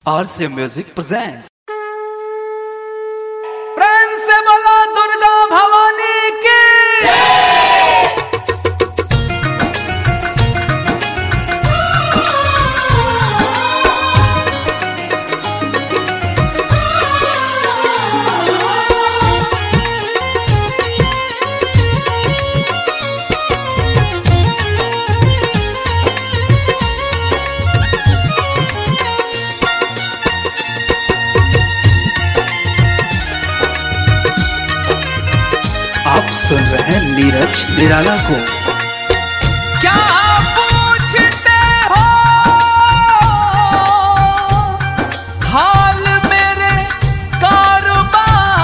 RC Music presents. प्रेम से बोला दुर्गा भवानी की। आप सुन रहे हैं नीरज निराला को। क्या पूछते हो हाल मेरे कारोबार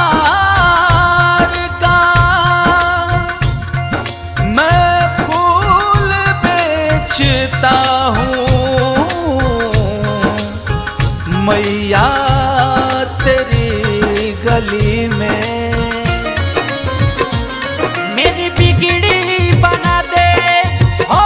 का, मैं फूल बेचता हूँ मैया तेरी गली में। मेरी बिगड़ी बना दे हो,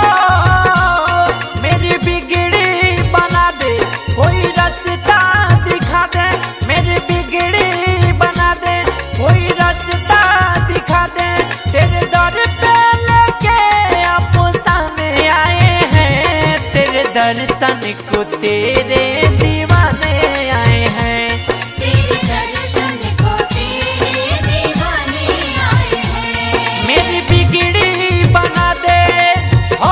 मेरी बिगड़ी बना दे, कोई रास्ता दिखा दे। मेरी बिगड़ी बना दे, कोई रास्ता दिखा दे। तेरे दर पे लेके आप सामने आए हैं, तेरे दर्शन को तेरे दीवाने आए हैं। मेरी बिगड़ी बना दे हो,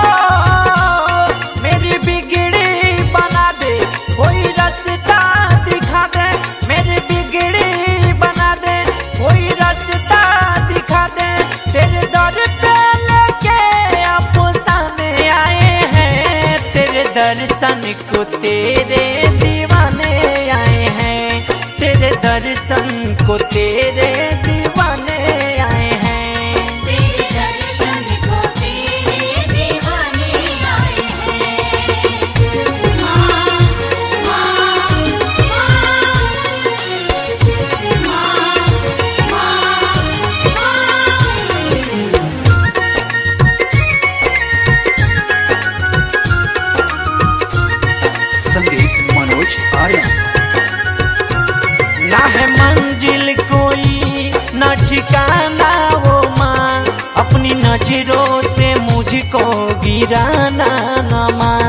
मेरी बिगड़ी बना दे, कोई रास्ता दिखा दे। मेरी बिगड़ी बना दे, कोई रास्ता दिखा दे। तेरे दर पे लेके आप सामने आए हैं, तेरे दर्शन को तेरे दीवाने आए हैं। तेरे दर्शन को तेरे दीवाने आए हैं। संगीत मनोज आर्यन। ना है मंजिल कोई ना ठिकाना वो माँ, अपनी नजरों से मुझको गिराना ना माँ।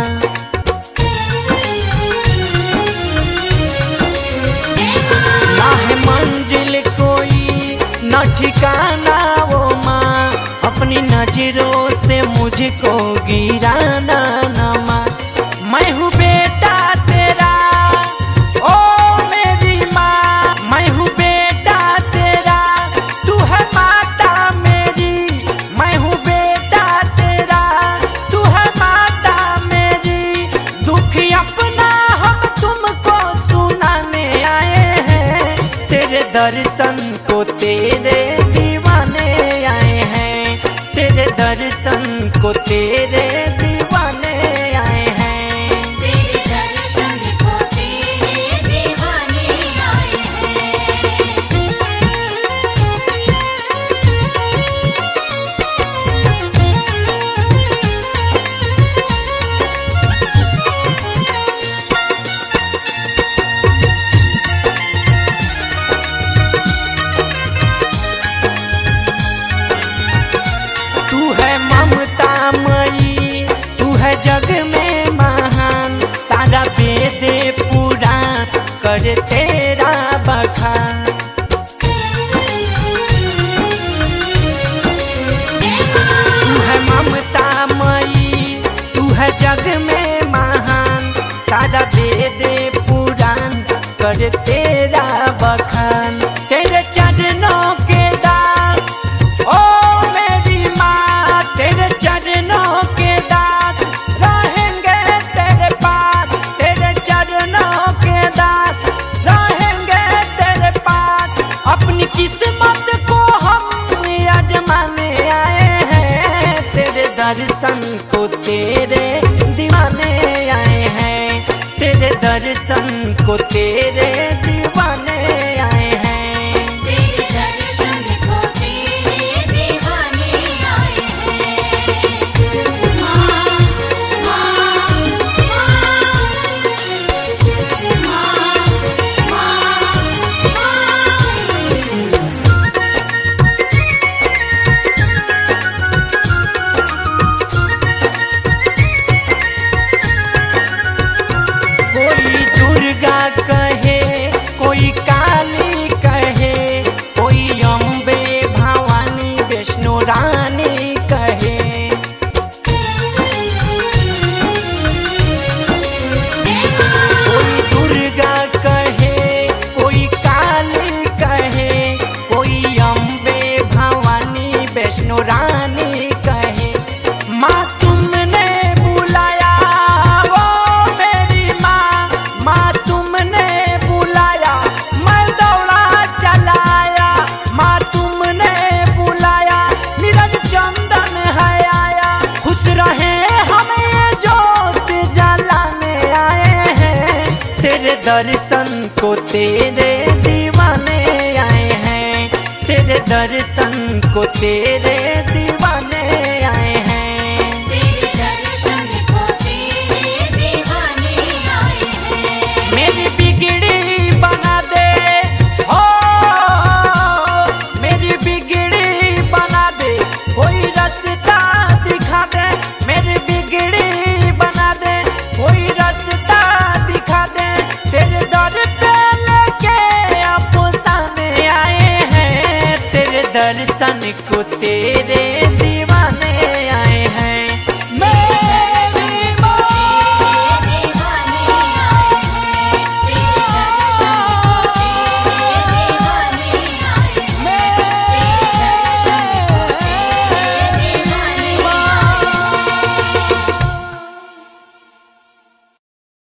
ना है मंजिल कोई ना ठिकाना वो माँ, अपनी नजरों से मुझको गिराना ना माँ। मैं हूँ बेटा तेरा ओ मेरी माँ, मैं हूँ बेटा तेरा, तू है माता मेरी। मैं हूँ बेटा तेरा, तू है माता मेरी। दुख अपना हम तुमको सुनाने आए हैं, तेरे दर्शन को तेरे दीवाने आए हैं। तेरे दर्शन को तेरे दीवाने आए हैं। तू है ममता मई, तू है जग में महान, सारा वेद पुराण कर तेरा बखान। तू है ममता मई, तू है जग में महान, सारा वेद पुराण कर तेरा बखान। तेरे चरणों के दास ओ मेरी माँ, तेरे चरणों के दास रहेंगे तेरे पास। तेरे चरणों के दास रहेंगे तेरे पास। अपनी किस्मत को हम आजमाने आए हैं, तेरे दर्शन को तेरे दीवाने आए हैं। तेरे दर्शन को तेरे दीवाने आए हैं। दुर्गा कहे, कोई काली कहे, कोई अम्बे भवानी वैष्णो रानी कहे। कोई दुर्गा कहे, कोई काली कहे, कोई अम्बे भवानी वैष्णो रानी कहे। माँ तुमने बुलाया वो मेरी माँ, माँ तुमने बुलाया मैं दौड़ा चलाया, माँ तुमने बुलाया नीरज चंदन है आया। खुश रहे हमें ये जोत जलाने आए हैं, तेरे दर्शन को तेरे दीवाने आए हैं, तेरे दर्शन को तेरे दीवाने आए हैं। तेरे दर्शन को तेरे दीवाने आए हैं। मेरी बिगड़ी बना दे हो, मेरी बिगड़ी बना दे, कोई रास्ता दिखा दे। मेरी बिगड़ी बना दे, कोई रास्ता दिखा दे। तेरे दर पे लेके आप सामने आए हैं, तेरे दर्शन